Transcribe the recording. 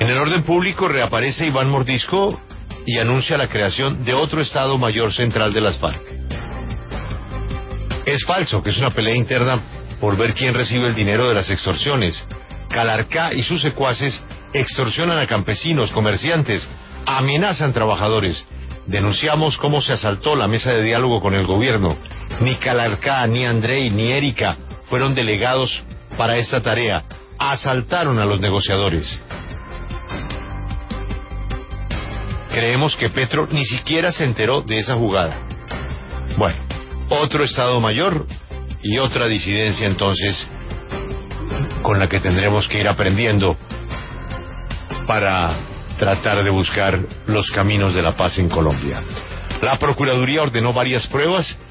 En el orden público reaparece Iván Mordisco y anuncia la creación de otro Estado Mayor Central de las FARC. Es falso que es una pelea interna por ver quién recibe el dinero de las extorsiones. Calarcá y sus secuaces extorsionan a campesinos, comerciantes, amenazan trabajadores. Denunciamos cómo se asaltó la mesa de diálogo con el gobierno. Ni Calarcá, ni Andrei, ni Erika fueron delegados para esta tarea. Asaltaron a los negociadores. Creemos que Petro ni siquiera se enteró de esa jugada. Bueno, otro Estado Mayor y otra disidencia entonces con la que tendremos que ir aprendiendo para tratar de buscar los caminos de la paz en Colombia. La Procuraduría ordenó varias pruebas